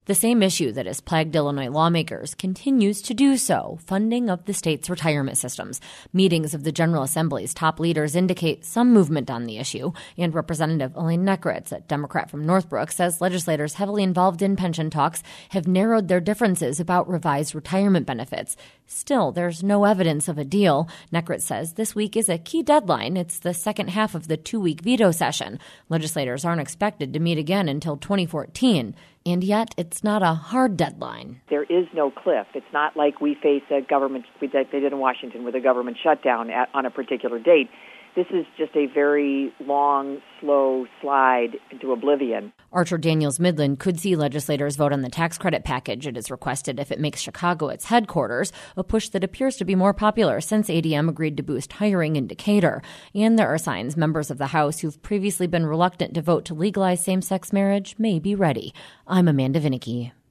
The same issue that has plagued Illinois lawmakers continues to do so, funding of the state's retirement systems. Meetings of the General Assembly's top leaders indicate some movement on the issue, and Representative Elaine Neckritz, a Democrat from Northbrook, says legislators heavily involved in pension talks have narrowed their differences about revised retirement benefits. Still, there's no evidence of a deal. Neckritz says this week is a key deadline. It's the second half of the 2-week veto session. Legislators aren't expected to meet again until 2014. And yet, it's not a hard deadline. There is no cliff. It's not like we face a government, they did in Washington, with a government shutdown on a particular date. This is just a very long, slow slide into oblivion. Archer Daniels Midland could see legislators vote on the tax credit package it has requested if it makes Chicago its headquarters, a push that appears to be more popular since ADM agreed to boost hiring in Decatur. And there are signs members of the House who've previously been reluctant to vote to legalize same-sex marriage may be ready. I'm Amanda Vinicky.